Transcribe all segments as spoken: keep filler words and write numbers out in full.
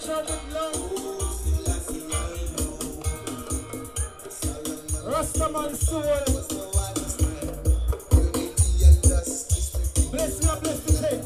Rastaman soul. Bless you, bless the king.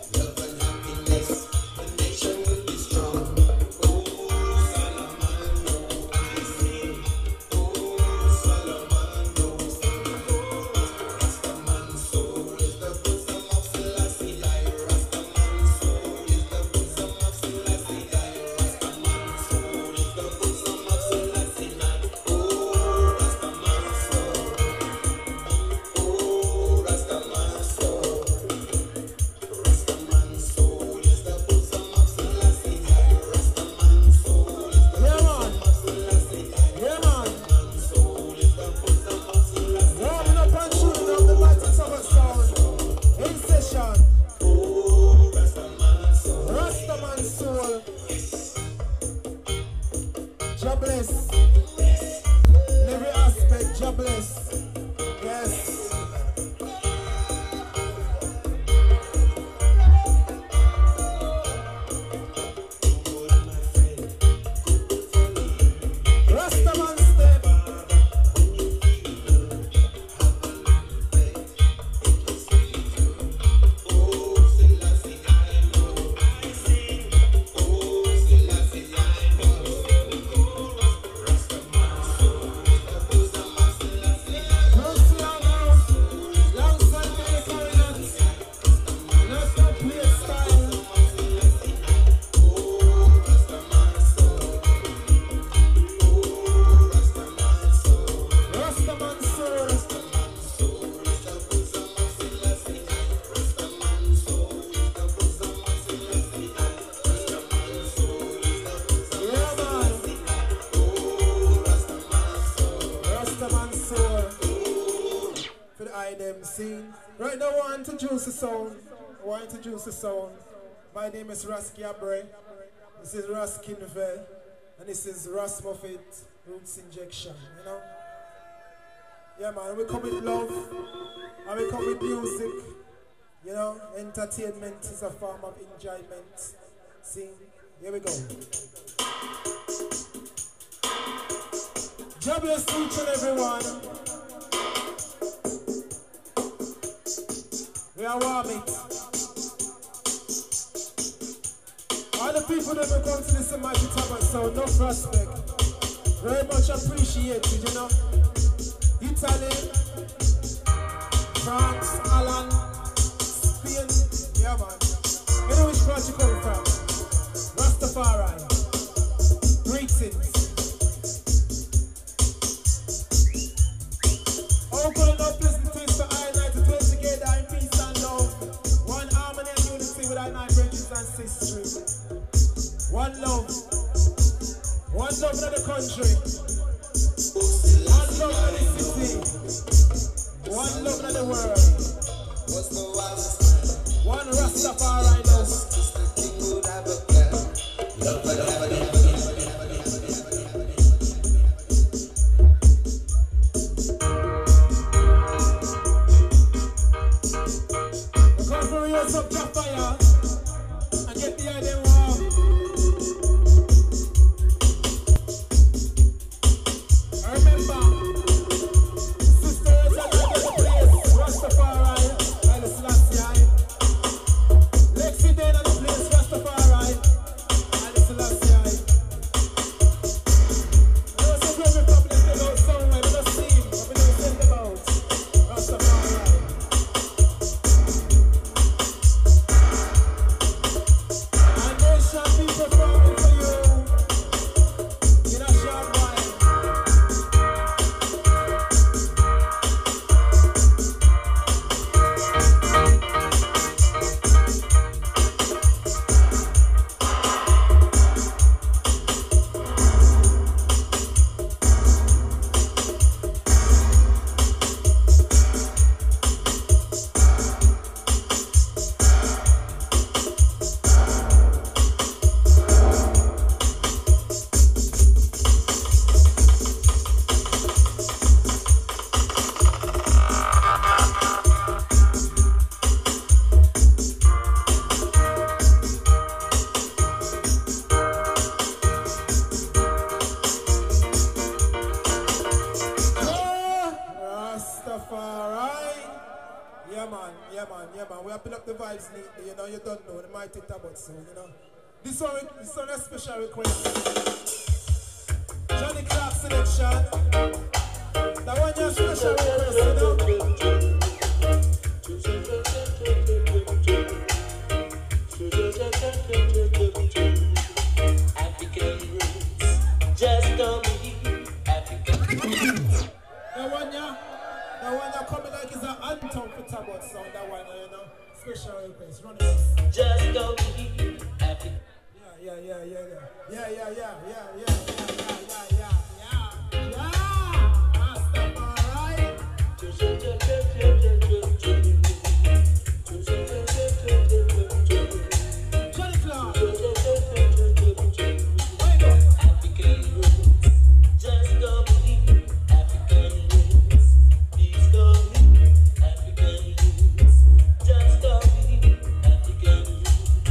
Right now I want to introduce the sound. I want to introduce the sound. My name is Ras Gabre. This is Ras Kinvel. And this is Ras Muffet Roots Injection. You know? Yeah man, we come with love. And we come with music. You know, entertainment is a form of enjoyment. See, here we go. God bless each and everyone. We are warm it. All the people that will come to listen to my guitar sound, no prospect. Very much appreciated, you know. Italy, France, Holland, Spain, yeah man. You know which part you come from? Rastafari. Greetings. All good enough listen to this for I night to dwell together in peace and love. One harmony and unity with our nine brothers and sisters. One love. One love in the country. One love in the city. One love in the world. One Rastafari love. We come for real some fire and get the idea warm. Remember, sisters are not the place. Rastafari, Haile Selassie. Lexi Dane at the place. Rastafari, Haile Selassie. There was a great republic that goes somewhere. We don't see him, but we don't think about Rastafari. And they shall be performing for you. vibes neatly, you know, you don't know, the mighty tabot soon, you know. This one, this one a special request. Johnny Clark selection. That one your special request, you know. African roots, just don't be African. That one ya, that one ya coming like it's an anthem for tabot sound, that one, you know. Special request, run it. Just don't be African. Yeah, yeah, yeah, yeah, yeah, yeah, yeah, yeah, yeah, yeah, yeah, yeah, yeah, yeah, Rastafari. Johnny Clark. African roots, just don't be African roots. Please don't be African roots, just don't be African roots.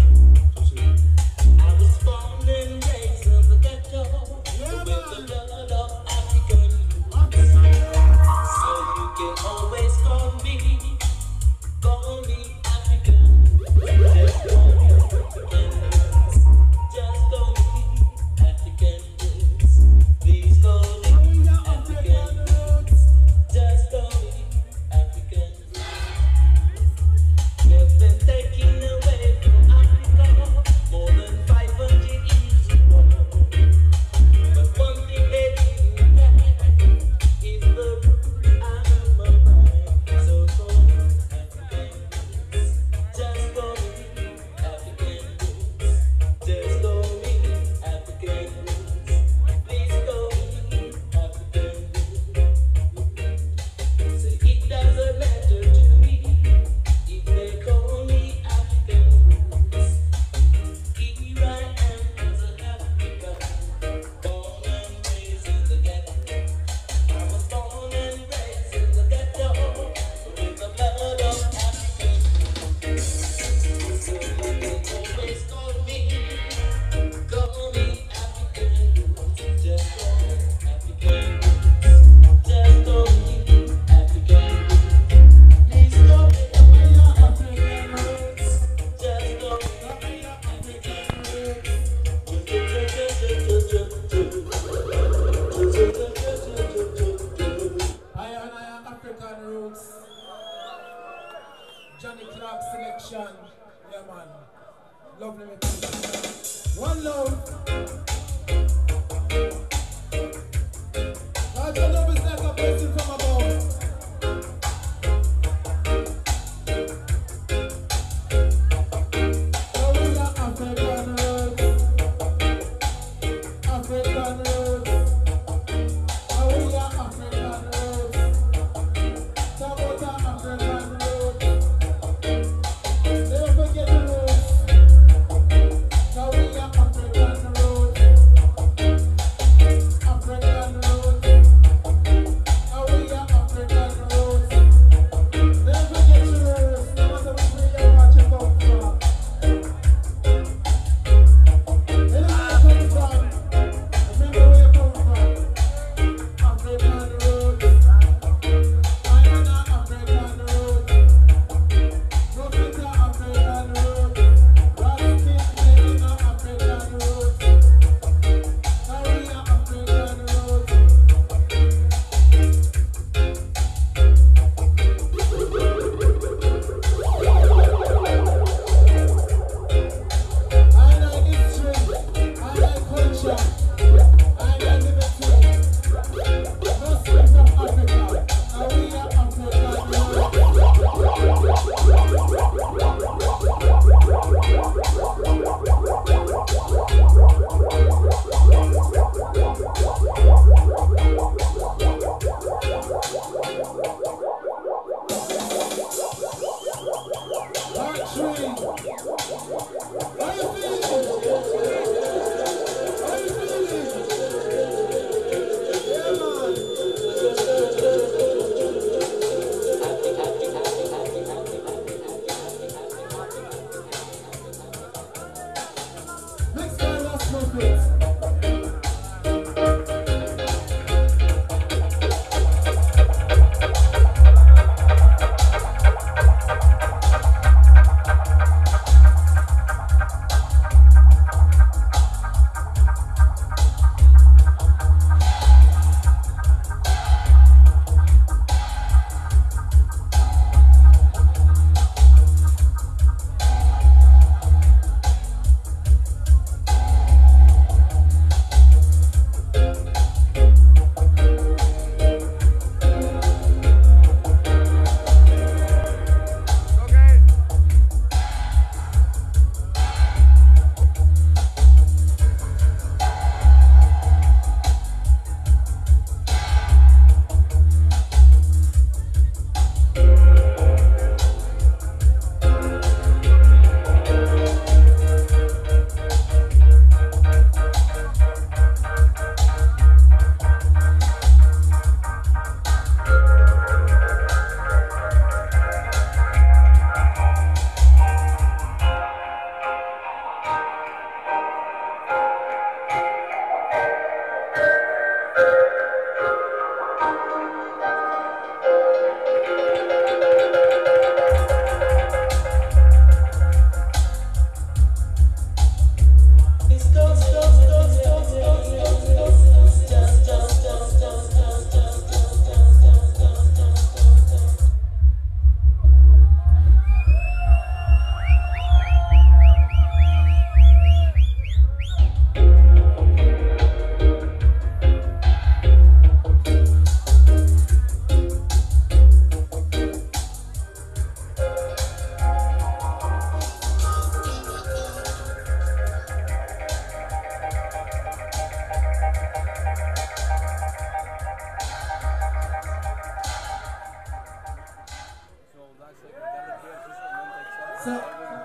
I was born and raised in the ghetto with the blood of African roots. So you can always call me, call me African. Just call me African roots. Just call me African roots. Please call me African roots. Just call me African roots. They've been taken away from Africa more than five hundred years ago. But one thing they didn't have is the root out of my mind. So call me African roots. Just call me African roots. Just call me African roots. Please call me African roots. Say it doesn't matter to me if they call me African roots. Here I am as an African, born and raised in the ghetto. I was born and raised in the ghetto with the blood of African. So you can always call me, call me African roots. Just call me African roots. Just call me African roots. Please call me African roots. Just call me African roots. I and I am African roots. Johnny Clark selection. Yeah, man. Lovely mix. One love. Lord, your love is like a blessing from above. Oh, we are African roots. African roots. Oh, we are African roots. Talk about African roots. Never forget the roots. Now we are African roots. African roots. Now we are African roots. Never forget the roots. No matter which way you watch it come from. Anywhere you come from, remember where you come from. African roots. I am an African root. Rosita African root. Raskin Medina African root. Maria African root. I like history. I like culture. I like liberty. Muslims of Africa. Now we are African Heart tree. How you feeling? How you feeling? Yeah, man. Next time, last moment.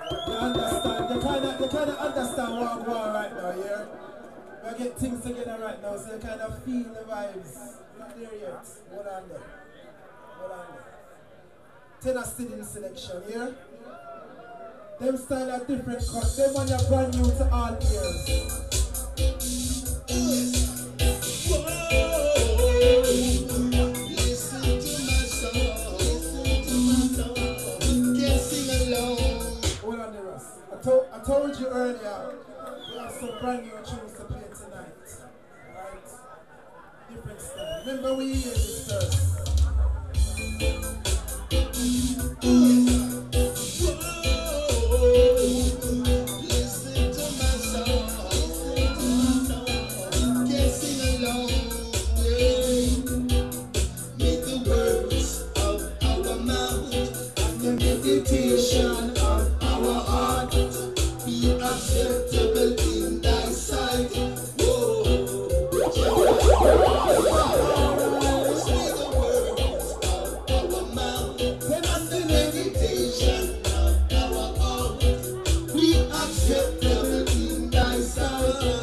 You understand? You kind of, you kind of understand what I'm going right now, yeah? We get things together right now, so you kind of feel the vibes. Not there yet. Hold on there. Hold on there. Tenor student selection, yeah? Them style are different cuts. Them one are brand new to all ears. Listen to my song. Listen to my song. Can't sing alone. Hold on there, Russ. I, to I told you earlier, we have some brand new tunes to play tonight. Right? Different style. Remember we hear this first. Listen to my song. Can't sing alone. Make the words of our mouth and the meditation of our heart be acceptable in thy sight. Whoa. Say the words of our mouth and the meditation of our heart be acceptable in thy sight.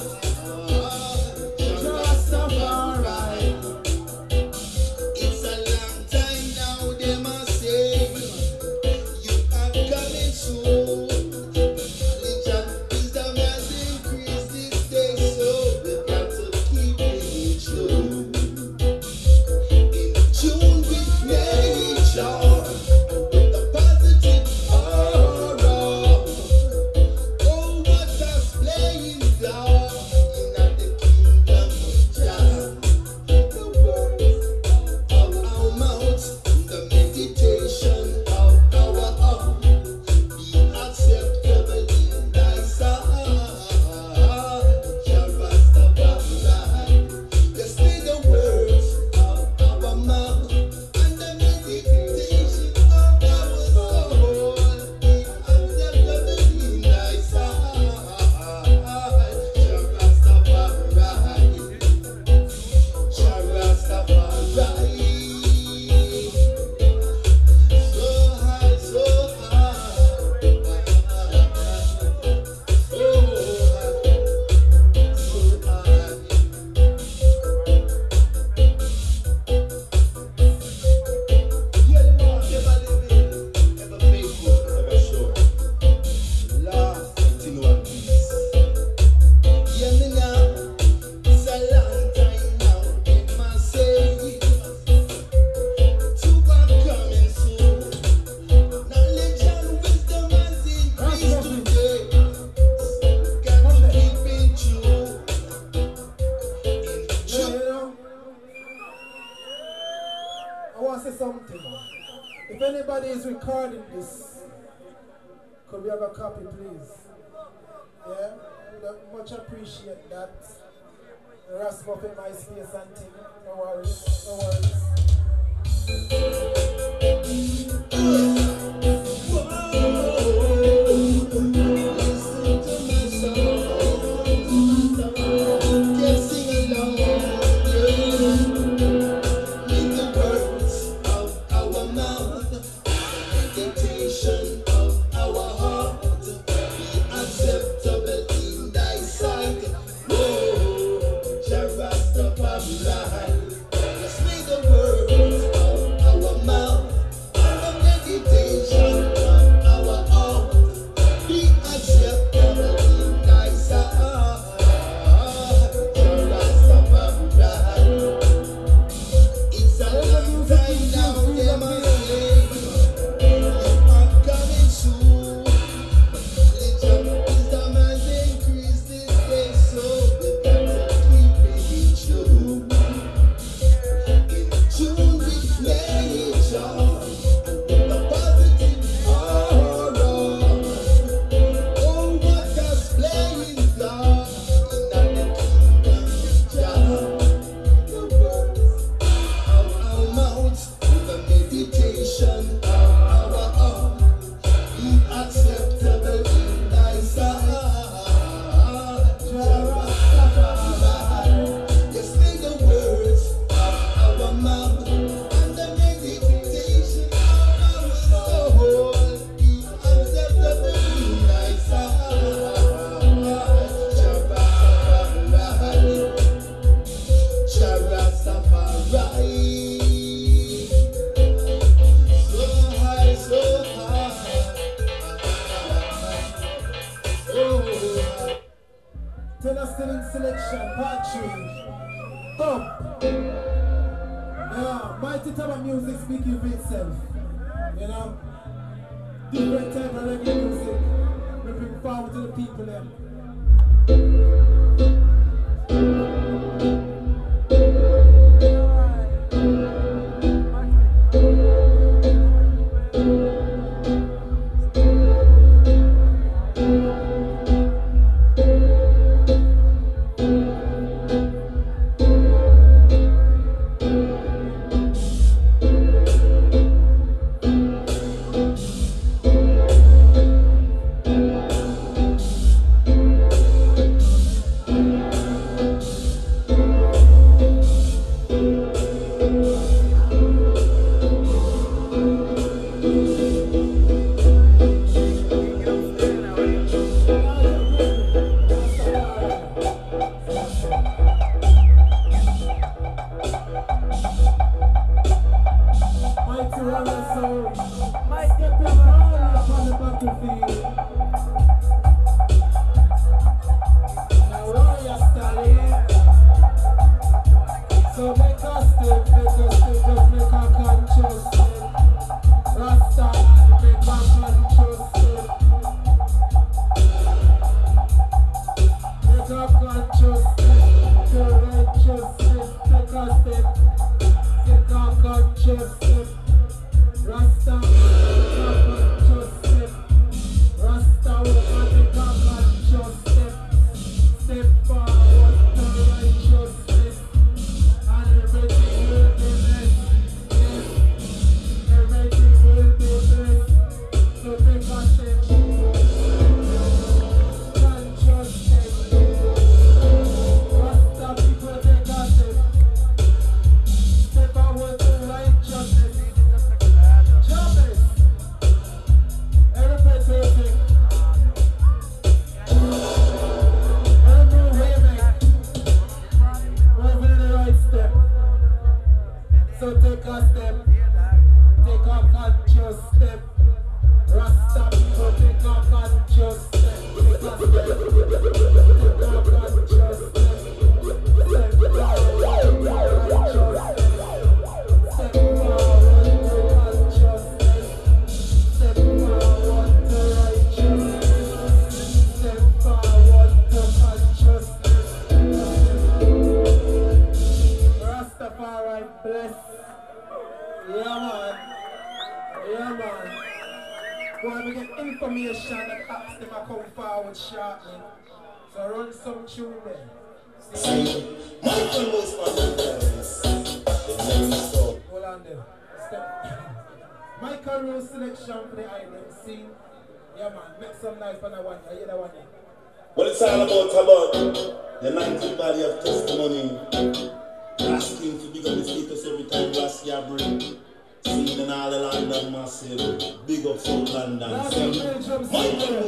Rastafari. It's a long time now, they must say you are coming soon. Knowledge and wisdom has increased this day, so we've got to keep it true. In tune with nature, with the positive aura. Oh, what a playing down in the kingdom of Jah. The words of our mouths, the meditation of our heart be acceptable in thy sight. Jah Rastafari. Yes, may the words of our mouth and the meditation of our soul be acceptable in thy sight. Jah Rastafari. Jah Rastafari. So high, so high. So high, so high. Yeah, the man never living, ever faithful, ever sure. Love in one piece. Yeah, me now. It's a long time now, they must say. Two are coming soon. Knowledge and wisdom has increased today. Got to keep it true. In Yeah, true. you know? I want to say something. If anybody is recording this, could we have a copy, please? Yeah? Would much appreciate that. Rasmussen, MySpace and thing. No worries. No worries. Listen to my song. Can't sing alone. With the words of our mouth, meditation of our heart be acceptable in thy sight. Whoa, Jah Rastafari. Yes, may the words of our mouth and the meditation still in selection, part three. Come. Yeah, mighty type of music speaking for itself. You know? Different type of reggae music. We bring power to the people then. Well, it's all about about the nineteen body of testimony. Asking to big up the status every time Raskia bring. Seen in all the London massive. Big up South London. Michael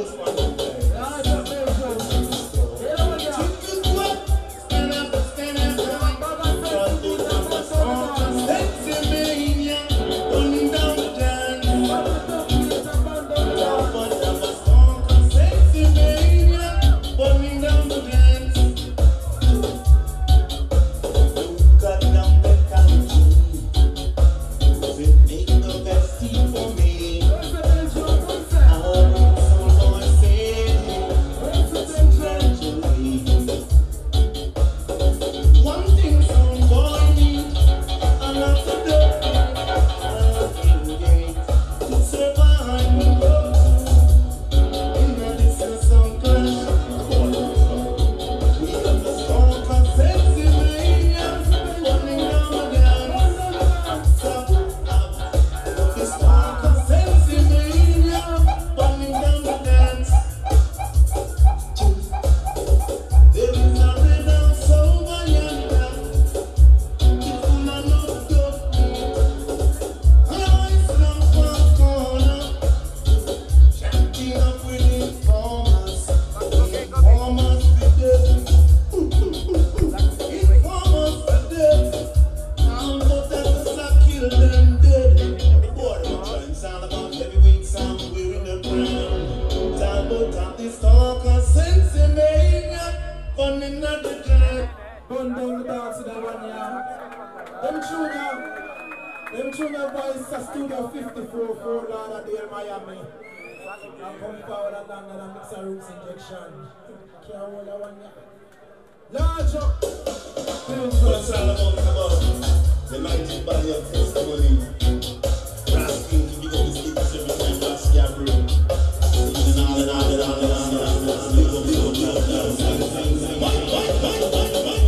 Fun in the jam. Burn down the dance to that one, yeah. Them tune ya, them tune ya voice a Studio fifty-four, Fort Lauderdale, Miami. I come forward and down and mix a roots injection. Can't hold that one, yeah. Large up. What's all about about the mighty body of testimony. Raskin to give up his gifts every time last year, bro. Singing all and all and all and all and all and all. Live up, live up, live up, live up, live up. What, what, what, what, what, what?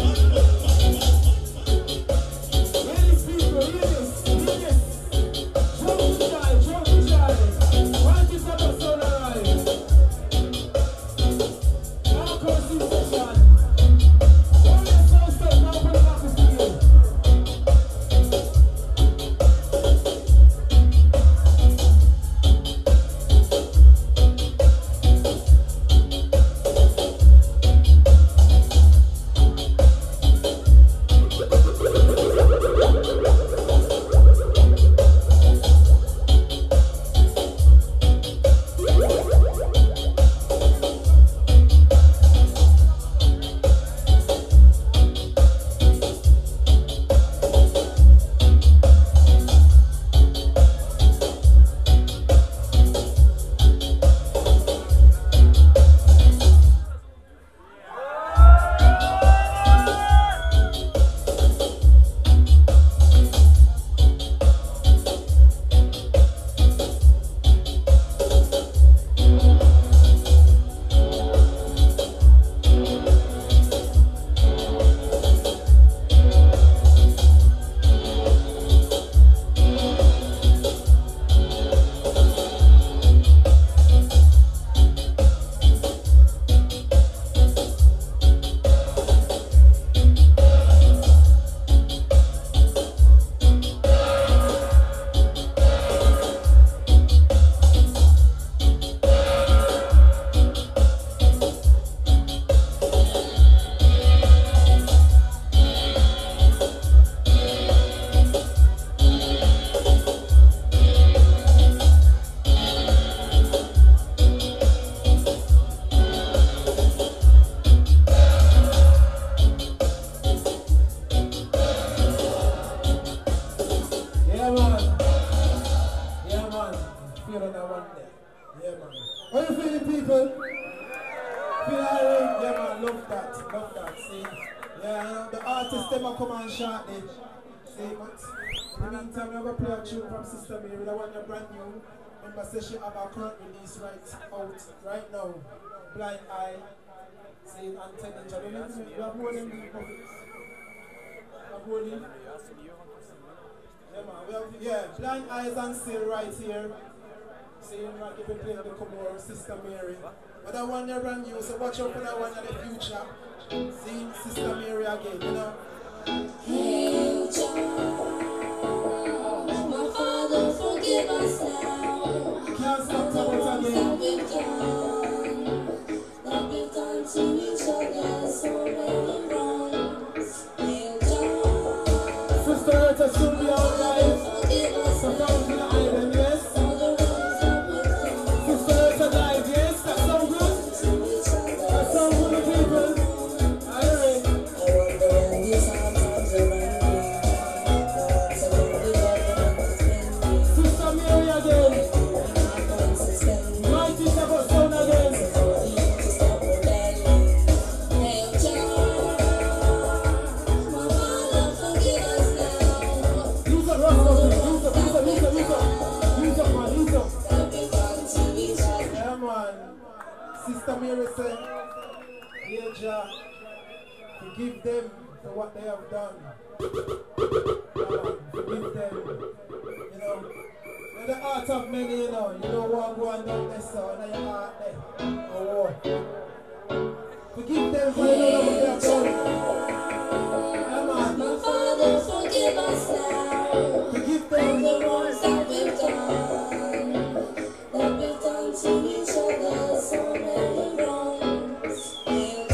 Say she have a current release right out right now. Blind Eye. See, and Tendency. You have more than these puppets. You have more than. Yeah, man. We have, yeah, Blind Eyes and Seal right here. See, like if you play the Comore, Sister Mary. But that one you're brand new, so watch out for that one in the future. See, Sister Mary again, you know. Hey, child, my Father, forgive us now. Can't stop talking again. That we've done, that we've done to each other, so many wrongs. Hey, child, Sister Eartha should be alright. forgive us So now. down to the island, yes. For the wrongs that we've done Sister Eartha died, yes. That sound good? to each other. That sound good, people. Alright. I wonder when these hard times are ending. No one to love the government is spending. Sister Mary again. I'm going to spend me. Mighty never sound again. For you to stop rebelling. Hey, child, my Father, forgive us now. Use up, Russ, use up, use up, use up, use up. Use up, man, use up. That we've done to each other. Yeah, man. Sister Mary said, dear Jah, forgive them for what they have done. Yeah, man, forgive them. You know, in the heart of many, you know, you don't want to go and down there, so in your heart there. Oh, war. Forgive them for they don't know what they have done. Yeah, man. My Father, forgive us now. Forgive For them. the wrongs that we've done, that we've done to each other, so many wrongs. Hey,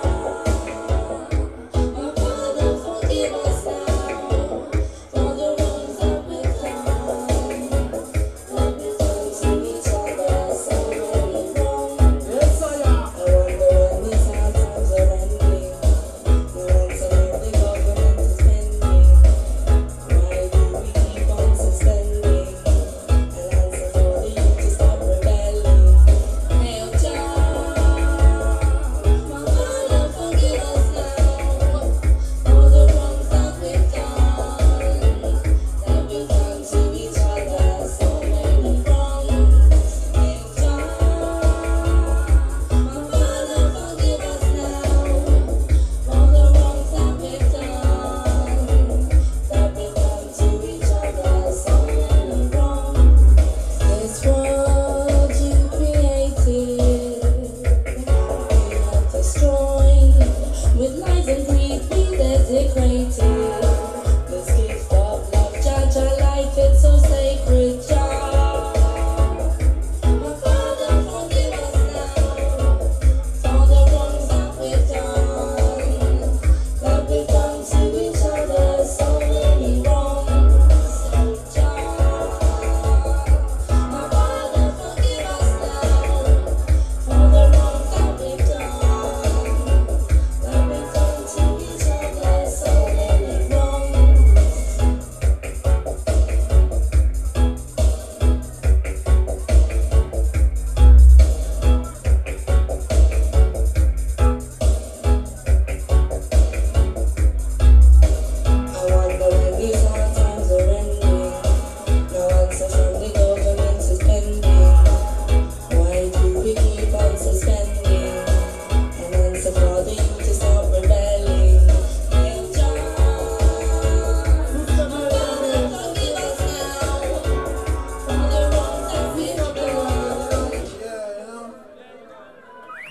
God, my Father, forgive us now. For the wrongs that we've done, that we've done to each other, so many wrongs. Yes, I am. I wonder when these hard times are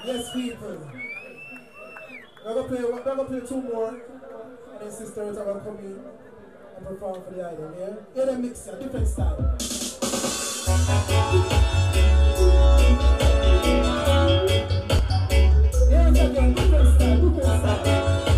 Yes, people. We're gonna play, we're gonna play two more, and then Sister Earth are gonna come in and perform for the island, yeah? Yeah, they mix a different style. Yeah, it's again, different style, different style.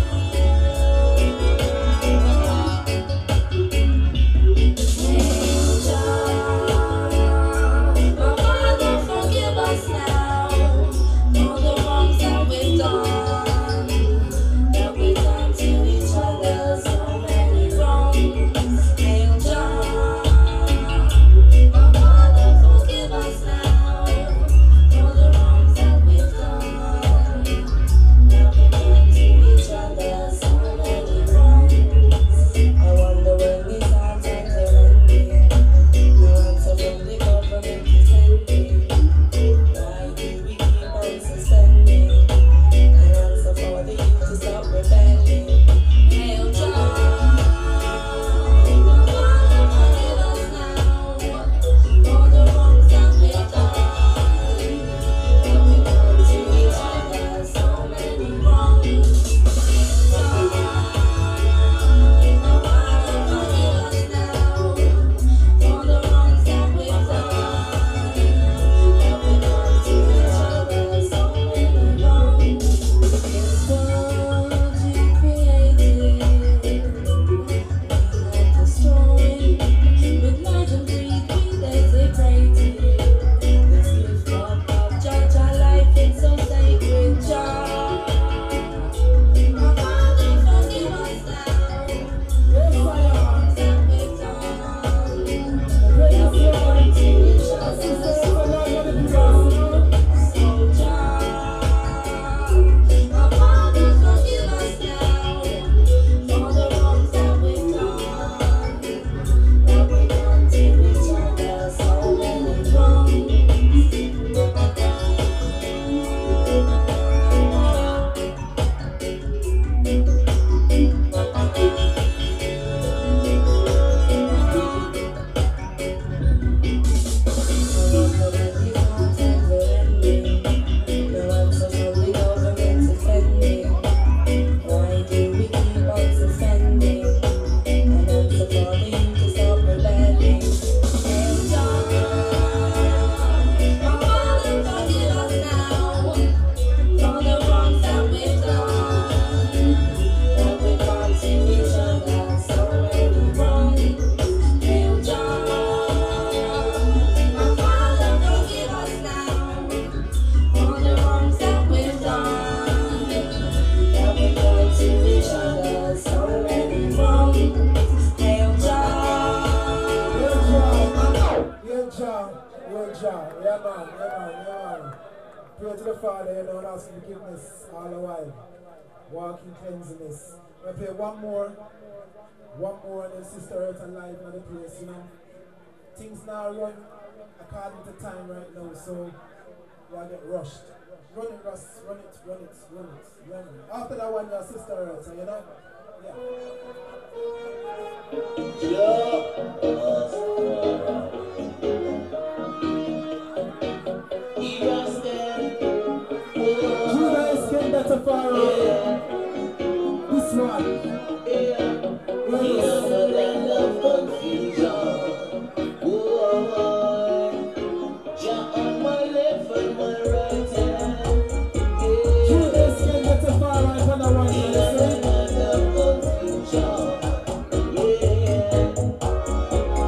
Pray to the Father, you know, and ask forgiveness all the while. Walk in cleanliness. We'll play one more, one more, and then Sister Earth and live in the place, you know. Things now run according to time right now, so you'll get rushed. Run it, Russ, run it, run it, run it, run it. After that one, your Sister Earth, you know? Judas came better far away. This one. Yeah. Yes. Land of confusion. Oh, Jah on my left and my right hand. Judas came better far away from the one. Land of confusion. Yeah.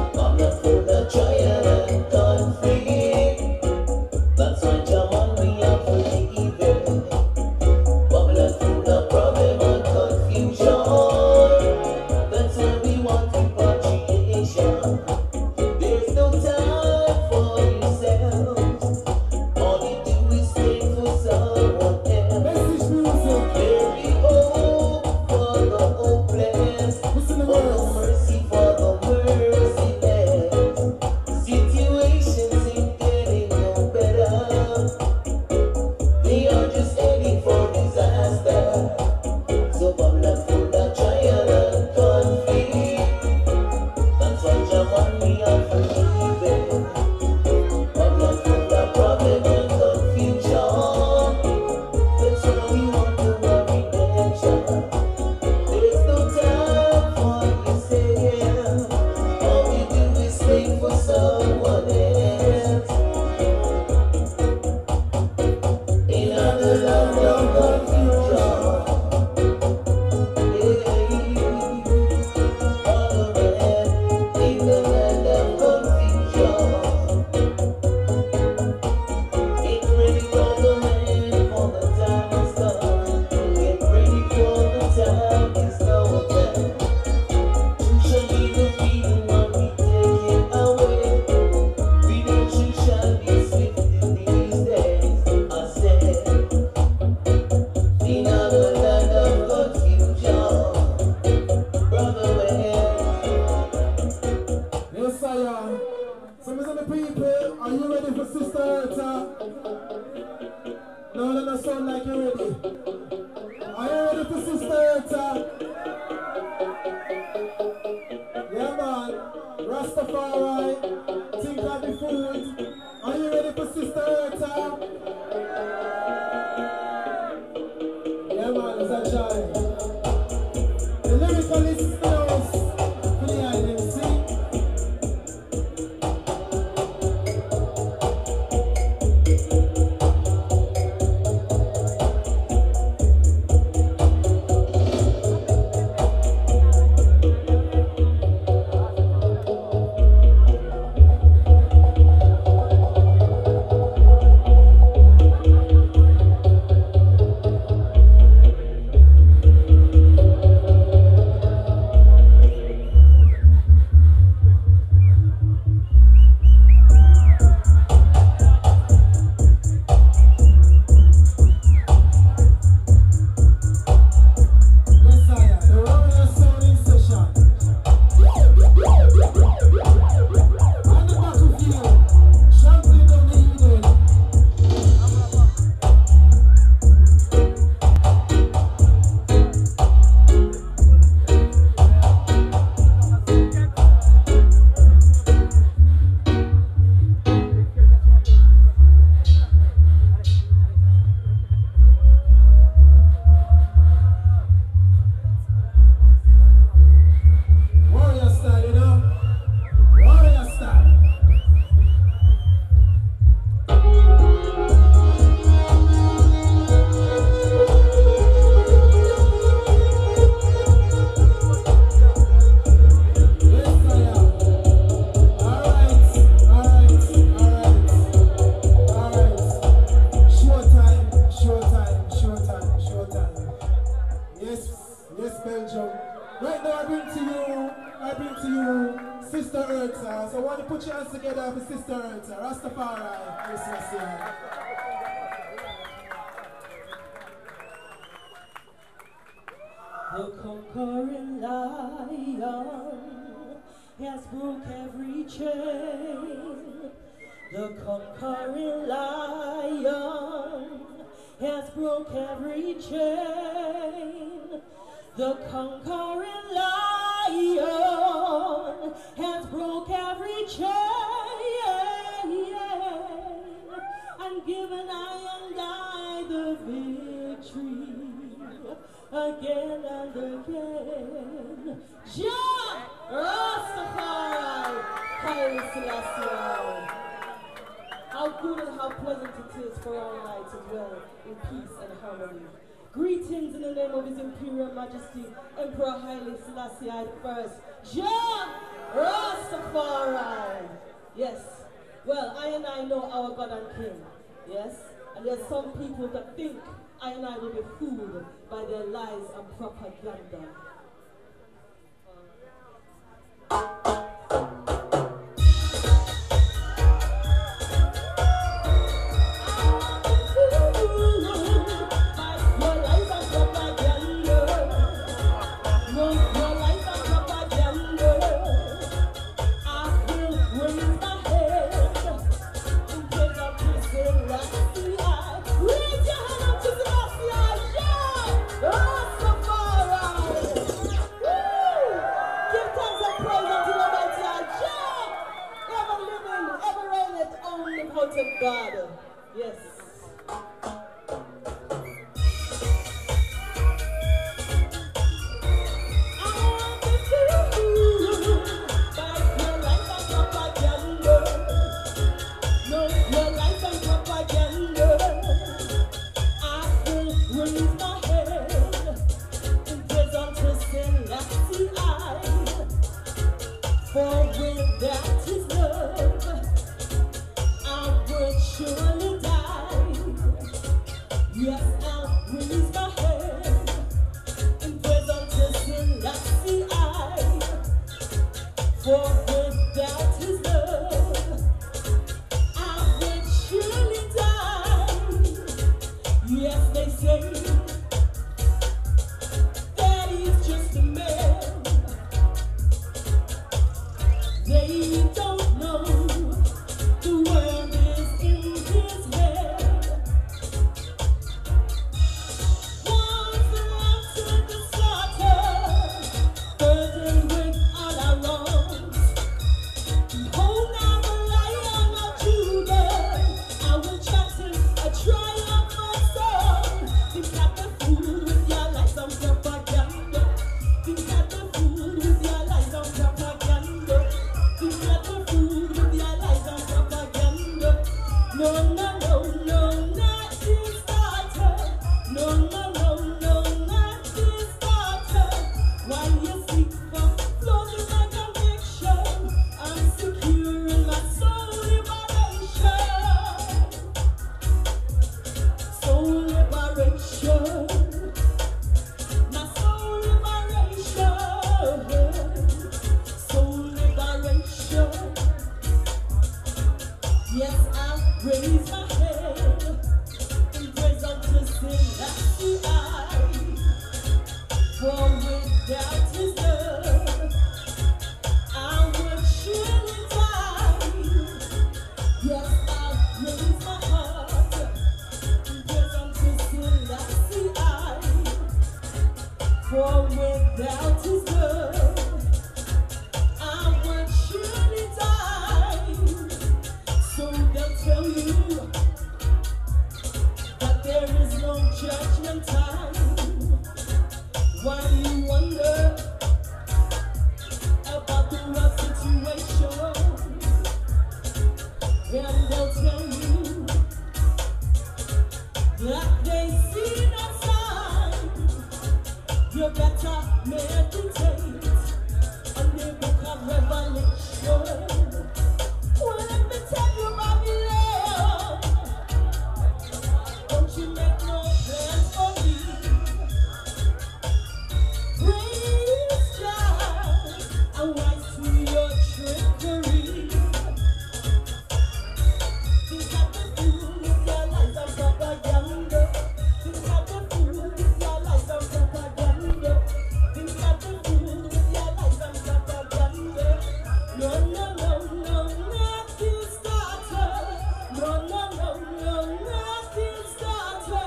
No, no, no, sound like you're ready. Are you ready for Sister Eartha? Yeah, man. Rastafari. Think of the food. Are you ready for Sister Eartha? Yeah, man, it's a joy. The lyricalist knows for the island, see? The conquering lion has broke every chain. The conquering lion has broke every chain. The conquering lion has broke every chain and given I and I the victory again and again. Jah Rastafari, Haile Selassie. How good and how pleasant it is for our night to dwell in peace and harmony. Greetings in the name of His Imperial Majesty, Emperor Haile Selassie the First. Jah Rastafari. Yes. Well, I and I know our God and King. Yes. And there's some people that think I and I will be fooled by their lies and propaganda. God, yes. Surely die. Yes, I'll raise my hand in presence to Selassie I. For without His love, I would surely die. Yes, they say that he's just a man. They don't know the world is in His head. For without his love, I would surely die. Yes, I raise my heart in presence to Selassie I. For without his love, I would surely die. So they'll tell you that there is no judgment time. While you wonder about the rough situation, and they'll tell you that they see no sign, you better meditate on the book of Revelation. Well, let me tell you, Babylon, don't you make no plans for me. Praise God, and wise to your trickery. Think of the fool with your lies and propaganda. Think of the fool with your lies and propaganda. Think of the fool with your lies and propaganda. No, no, no, no, not this starter. No, no, no, no, not this starter.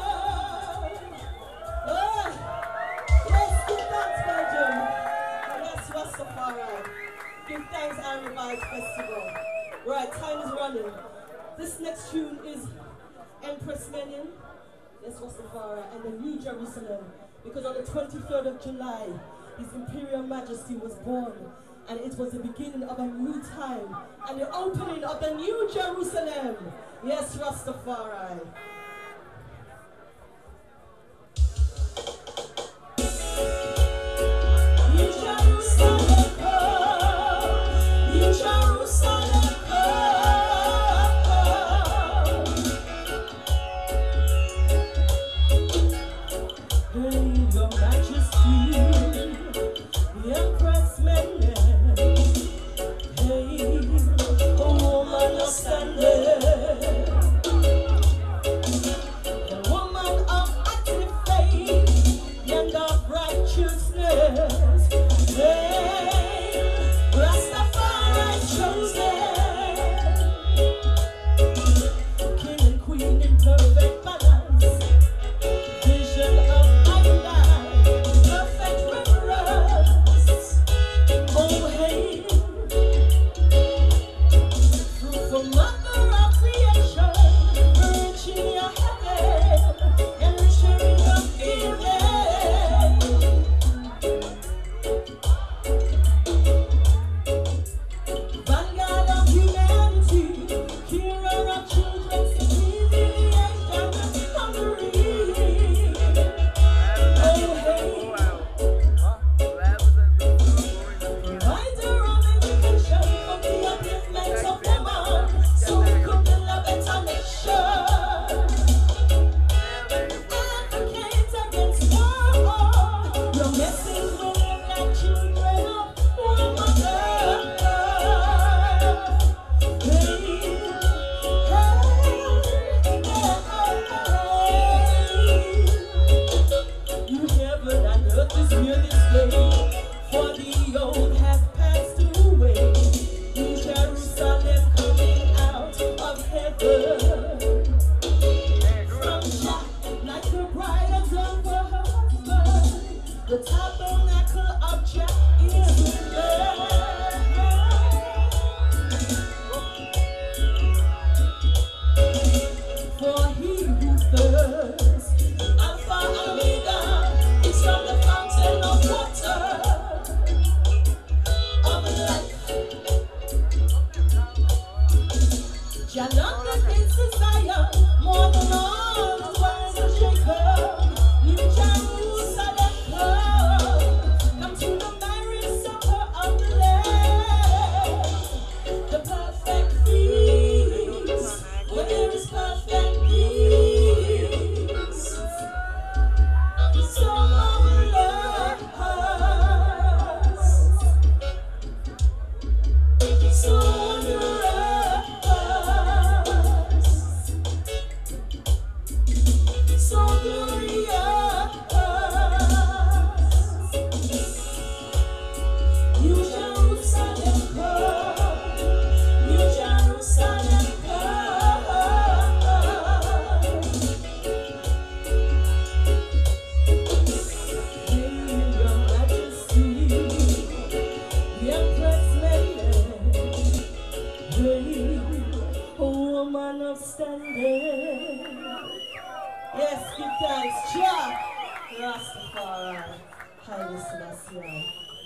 Oh. Yes, give thanks, Belgium. And that's Rastafari. Give thanks, Iron Revive Festival. Right, time is running. This next tune is Empress Menion. Yes, Rastafari, and the New Jerusalem. Because on the twenty-third of July, His Imperial Majesty was born. And it was the beginning of a new time. And the opening of the New Jerusalem. Yes, Rastafari. New Jerusalem come, New Jerusalem come. Hey, Your Majesty, the Empress Menen. Hey, a woman of standing, a woman of active faith and of righteousness. Hey, Rastafari chosen, king and queen in perfect balance, vision of my life, perfect reverence. Oh hey, fruitful mother of creation, rich in your heaven and richer in your feeling. Vanguard of humanity, hero of children, security and hungry. Oh hey, provider of education for the upliftment of woman, so we could build a better nation. Advocate against war, your message will live like children of one mother. Hey, hey, you heaven and earth is here this day, for the old have passed away. New Jerusalem coming out of heaven. From Jah, like the bride adorned for her husband, the tabernacle of Jah is within. For he who thirsts, Alpha and Omega, is from the fountain of water of life. Jah loveth his Zion more than all the world of Jacob. New Jerusalem come, come to the marriage supper of the Lamb. The perfect peace, where there is perfect peace. So marvelous, so wondrous, so glorious. Yes, give thanks. Jah Rastafari. Haile Selassie.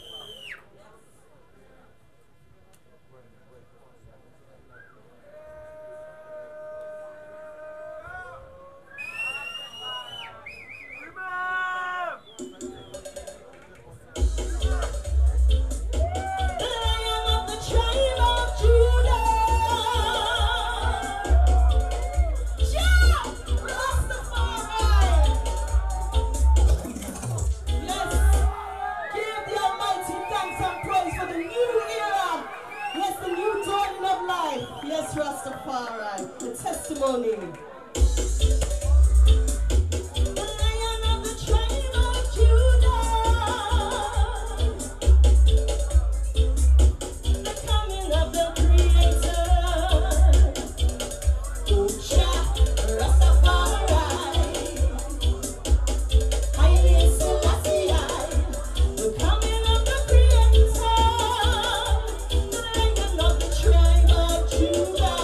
Yes, Rastafari, the testimony. The Lion of the tribe of Judah, the coming of the Creator. Oh, Jah Rastafari, Haile Selassie, the coming of the Creator, the Lion of the tribe of Judah.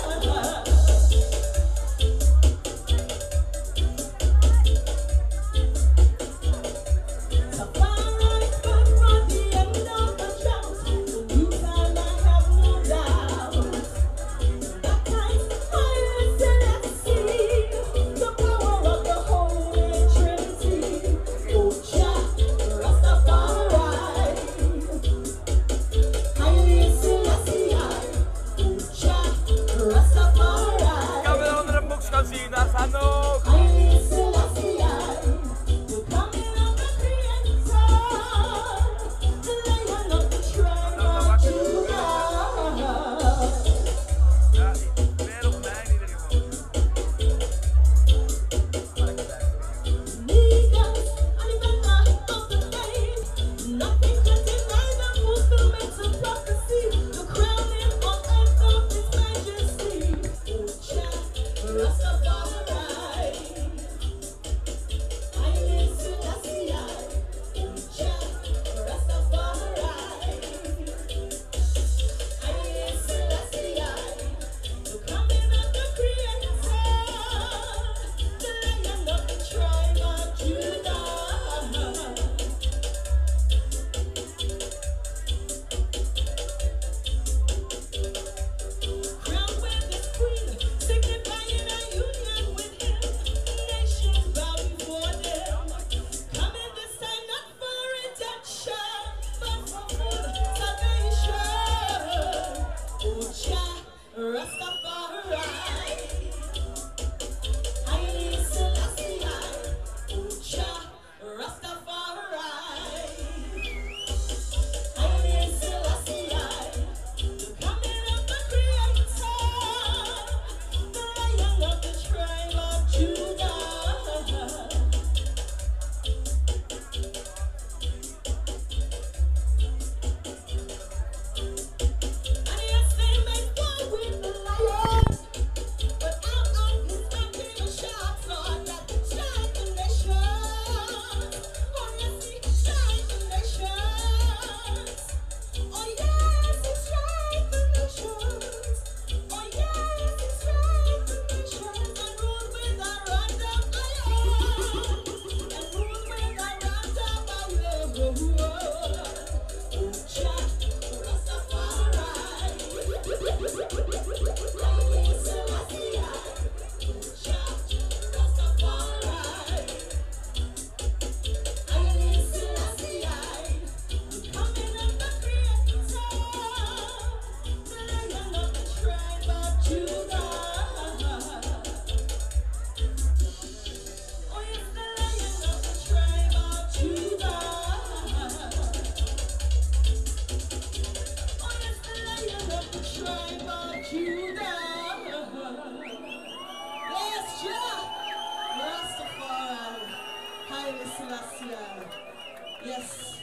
Yes.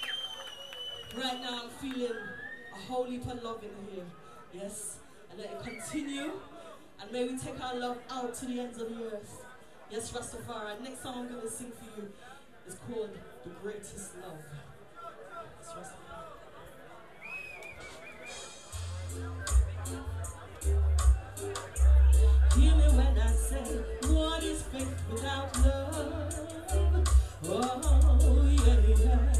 Right now I'm feeling a whole heap of love in here. Yes. And let it continue. And may we take our love out to the ends of the earth. Yes, Rastafari. Next song I'm going to sing for you is called The Greatest Love. Yes, Rastafari. Hear me when I say, what is faith without love? Oh, yeah, yeah.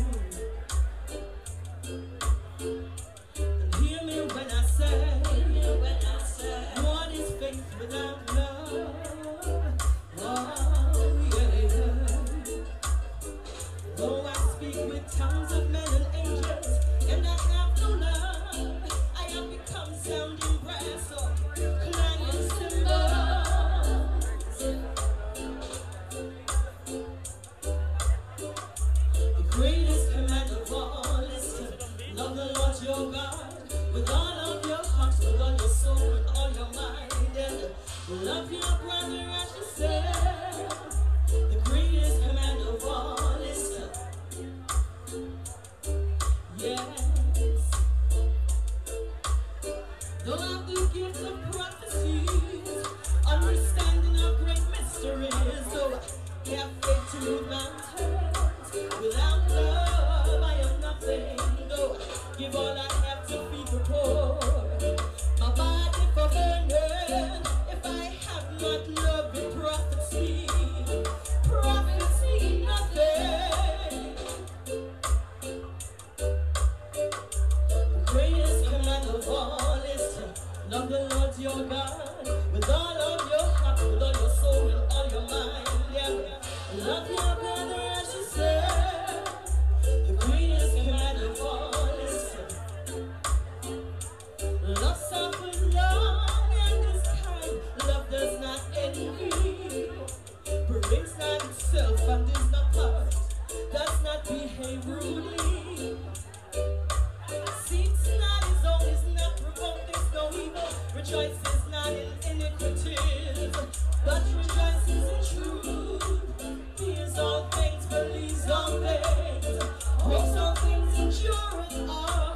And hear me when I say, when I say, what is faith without love? Oh, yeah, yeah. Though I speak with tongues of men and angels, and I have no love, I have become sounding brass or clanging cymbals. The greatest command of all is to love the Lord your God with all of your heart, with all your soul, with all your mind, and love your brother as yourself. The greatest command of all is to, yes, though I have the gift of prophecies, understanding of great mysteries, though I have faith to move mountains, without love I am nothing, though I give all I have to feed the poor, my body for burning, if I have not love with prophecy, prophecy nothing. The greatest command of all is to love the Lord your God with all of your heart, with all your soul, with all your mind. Yeah. Love your brother as yourself. The greatest command of all is to love suffers long and is kind. Love does not envy, parades not itself and is not puffed, does not behave rudely, seeks not his own, is not provoked, thinks no evil, rejoices not in iniquities, but rejoices in truth, hears all things, believes all things, hopes all things, endureth all.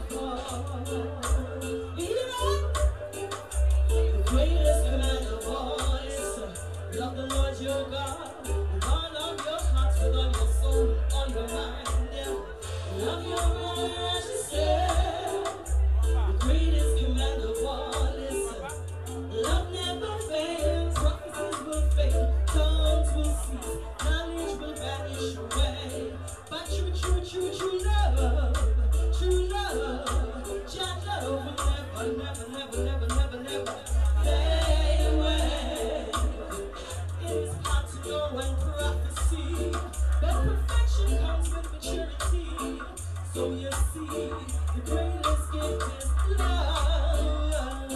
Yeah. The greatest command of all is to love the Lord your God with all of your heart, with all your soul, with all your mind. Yeah. Love your brother as yourself. The greatest command of all is to love never fails. Prophecies will fade, tongues will cease, knowledge will vanish away. But true, true, true, true love, true love, just love will never, never, never, never, never, never fade away. It is hard to know when prophecy, but perfection comes with maturity. So you see, the greatest gift is love.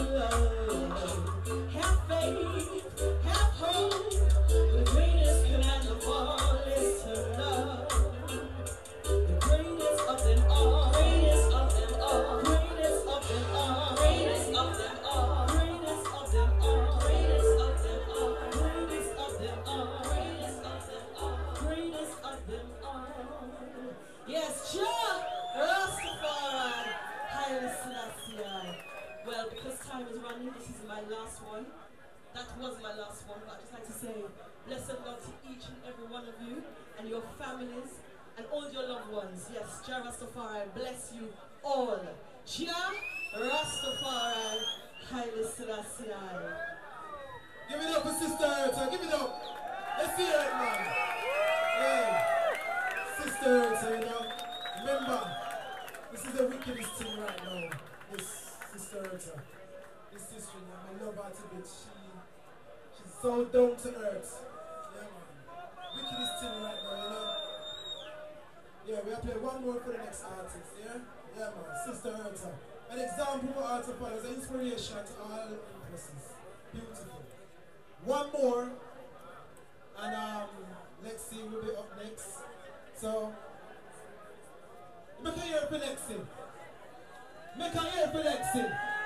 Have faith, have hope. The greatest command of all is to love. The greatest of them all, greatest of them all, greatest of them all, greatest of them all, greatest of them all, greatest of them all, greatest of them all, greatest of them all, greatest of them all. Yes, sure, Rastafari, Haile Selassie. Well, because time is running, this is my last one. That was my last one, but I'd just like to say, blessed God to each and every one of you and your families and all your loved ones. Yes, Jah Rastafari, bless you all. Jah Rastafari, Haile Selassie. Give it up for Sister Erta, give it up. Let's hear it, man. Hey, Sister Erta, you know. Remember, this is the wickedest thing right now. This Sister Erta. This sister, man. I love her to bits. She, she's so down to earth. Yeah, man. Wickedest thing right now, you know. Yeah, we'll play one more for the next artist, yeah? Yeah, man. Sister Erta. An example for art of as an inspiration to all empresses. Beautiful. One more, and um, Lexi will be up next. So, make a ear for Lexi. Make a ear for Lexi.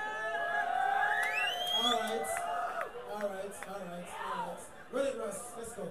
Alright, alright, alright, alright. Run it, Russ. Let's go.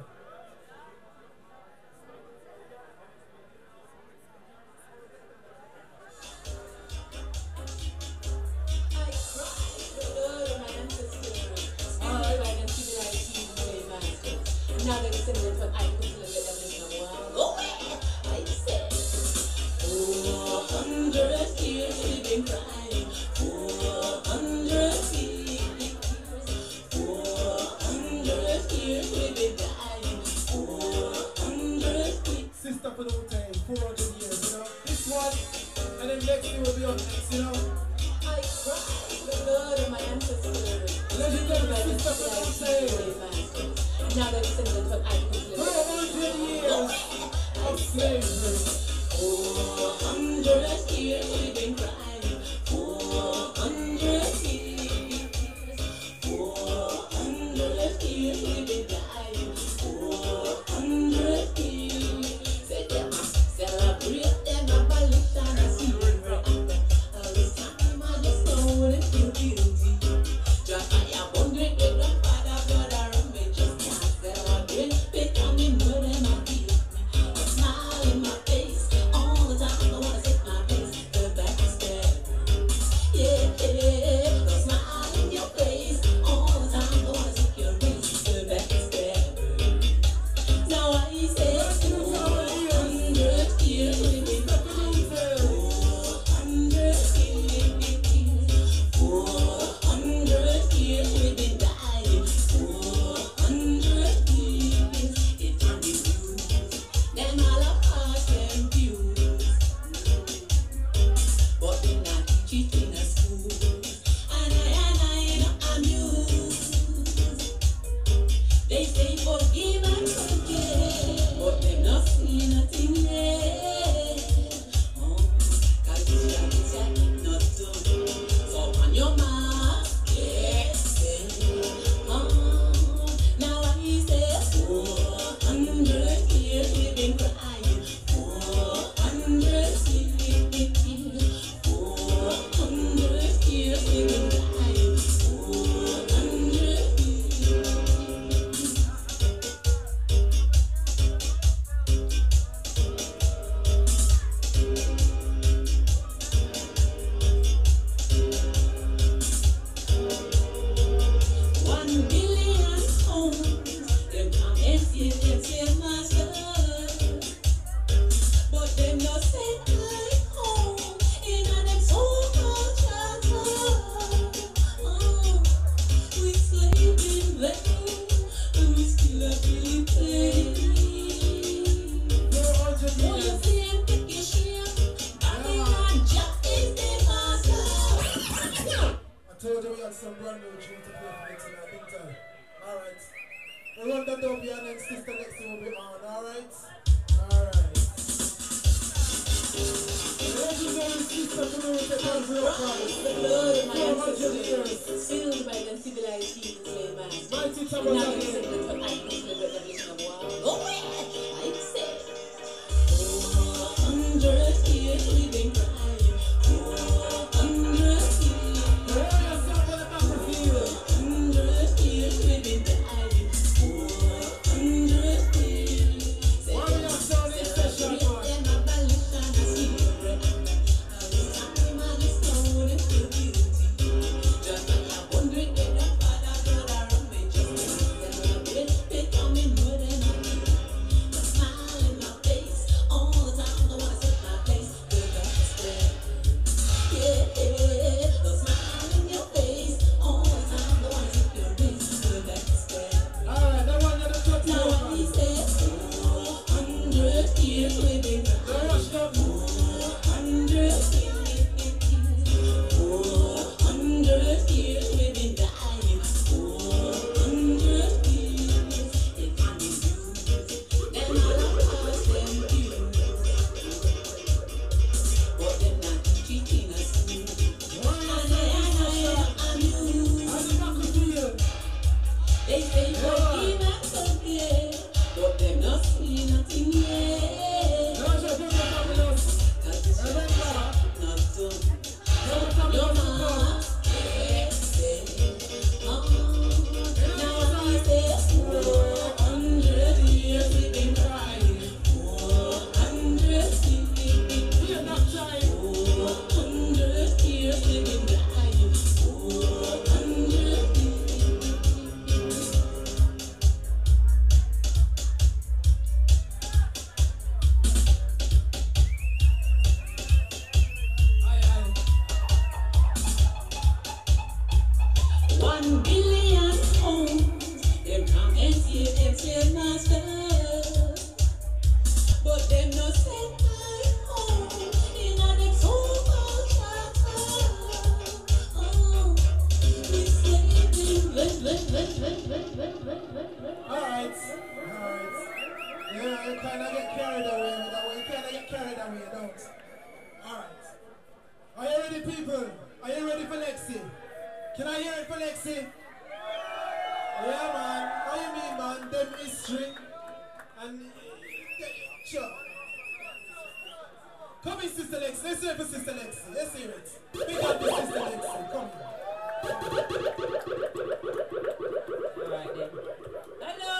Now that it's in this one, I can feel it in the world. Oh, I said, four hundred years we've been crying, four hundred years, four hundred years we've been dying. stop for the time, four hundred years, you know. This one, and then next thing will be on next, you know. I cried the blood of my ancestors. Legendary sister for the time. Now they're descendants of agriculture. four hundred years of slavery. Four hundred years we've been crying. Four hundred years. Four hundred years we've been dying. Four hundred years. Say them celebrate them abolition and slavery. All this time I just don't wanna feel guilty. Just I am wondering if the father, brother, and me just can't celebrate. Becoming more than I feel. A smile in my face all the time. I wanna take my face the backstab. Yeah, yeah. The smile in your face all the time. I wanna take your face the backstab. Now I say four hundred years we've been crying. Four hundred years. Four hundred years we've been dying. Four hundred years. It's on the news. Them all of us them views. But they not teach it in a school. And I and I not amused. They say forgive and forget, but them not see nothing there. Oh, 'cause this job is a not done. So on your mark, yes, yeah. Oh, now I say four hundred years we've been crying. Four hundred years. Four hundred years we've been crying. Four hundred years. One billion homes, them come and see them save my son. But them no say I home in a them so-called childhood. Oh, we slave in vain, and we still a feeling pain. four hundred Oh, you years. see them take your shame, Babylon Jack is the master. I told you we had some brand new tune to play for you tonight, big time. Alright. We'll run that up here and then sister next thing will be on, alright? Alright. Legendary sister for the time, real promise. The blood of my four hundred years. ancestors, sealed by the civilized heathen slave masters. Mighty Now Tabernacle. the descendants of agriculture, the revelation of war. Oh yeah, I say. Four hundred years we've been crying. Four hundred years. The warrior son of the battlefield. Hundred years we've been dying. Four hundred years. Say Warrior son in session, boy. them abolition and slavery. All this time I just don't wanna feel guilty. Just like I'm wondering if the father, brother, and me just can't celebrate. Becoming more than I feel. A smile in my face all the time. I wanna take my place the backstab. Yeah, yeah. The smile in your face all the time. I wanna take your face the backstab. Alright, that one you're the top Now I over. say four hundred years we've been The crying. rush up. Four hundred years. Four hundred years we've been dying. Four hundred years. It can be used. Them all of us them views. But them not teaching us school. Warrior And son I in and session. I amused. On the battlefield. They say forgive and forget, but them not see nothing yet. Now just bring the fabulous. 'Cause this Remember. shit not done. Now the fabulous Your to come. mama, yes, say, oh. Now I say four hundred years we've been crying. Four hundred years. Here that time. Four hundred years we've been dying. Four hundred years. Aye, aye. Yeah, you kind of get carried away with that way. You kind of get carried away, don't you? Alright. Are you ready, people? Are you ready for Lexi? Can I hear it for Lexi? Yeah, man. How you mean, man? Them history. And... Sure. Come in, Sister Lexi. Let's hear it for Sister Lexi. Let's hear it. Big up to Sister Lexi. Come here. Alright then. Hello!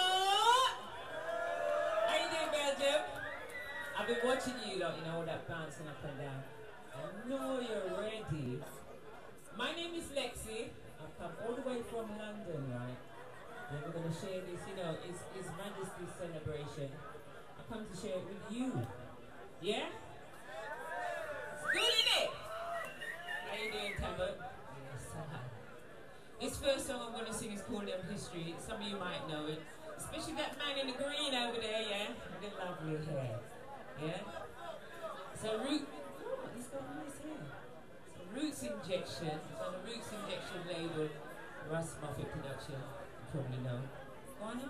How you doing, Belgium? I've been watching you lot, you know, all that bouncing up and down. I know you're ready. My name is Lexi. I've come all the way from London, right? And we're going to share this, you know, it's His Majesty's celebration. I've come to share it with you. Yeah? It's good, isn't it? How you doing, Tablet? Yes, hi. This first song I'm going to sing is called Them History. Some of you might know it. Especially that man in the green over there, yeah? With the lovely hair. Yeah? So root... Oh, he's got nice hair. So Roots Injection. It's on the Roots Injection label. Russ Moffat production. You probably know. Go on now.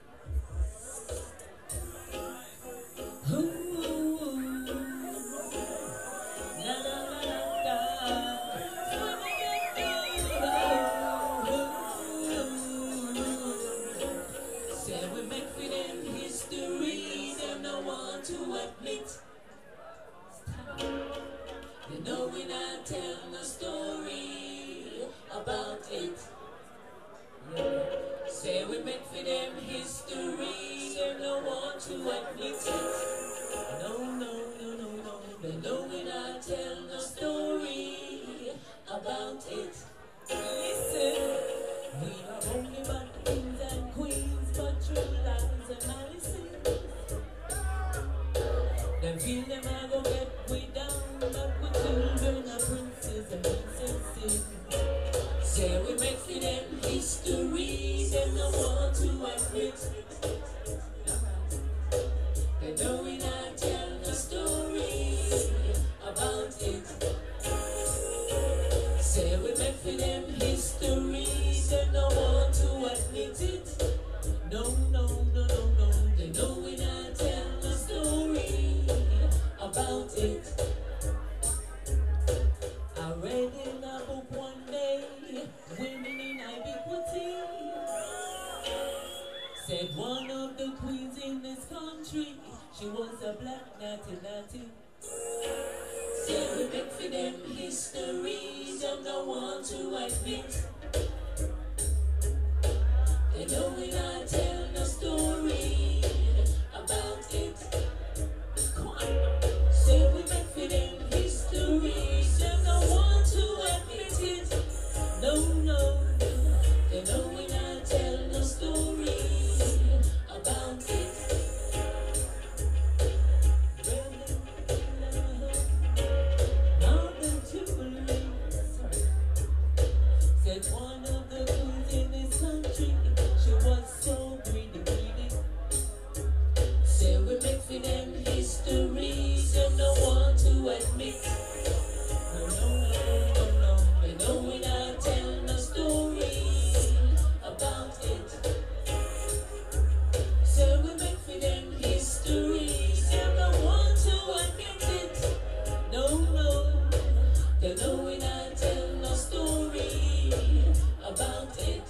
Ooh. La la la la la. Say we make for them history, them no want to admit. They know we not tell no story about it. Yeah. Say we make for them history, them no want to admit it. No, no, no, no, no. They know we not tell no story about it. Listen, we are only but kings and queens, but true lies and malices. Them feel them are gonna get way down, but we children are princes and princesses. Say we make for them history, them no want to admit. They know we not tell no story about it. Say we make for them history, them no want to admit it. No, no, no, no, no. They know we not tell no story about it. I read in a book one day, women in ubiquity. Said one of the queens in this country, she was a black natty natty. Said we make for them history, them no want to admit. They know we not tell no story about it. Come on. Say we make for them history, them no want to admit it. No, no, they know we not tell no story about it. Now that you believe, sorry. Said one of the queens in this country, she was so greedy, greedy. Say we make for them history, them no want to admit. No, no, no, no, no. They know we not tell no story about it. Say we make for them history, them no want to admit it. No, no. They know we not tell no story about it.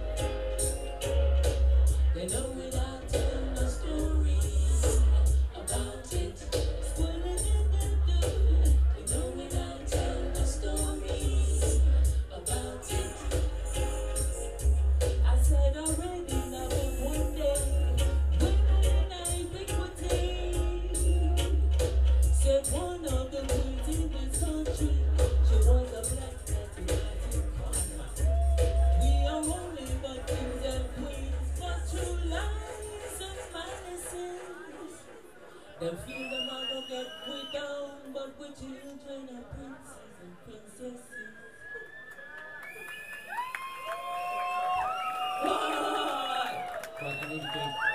They know we not tell no story about it. They know we not tell no story about it. I said already, now one day, women in ubiquity. Said one of the queens in this country, she was a black natty natty. We are only but kings and queens, but true lies and malices. Them feel them are gonna get way down, but we children are princes and princesses. Why? Well, I need to drink.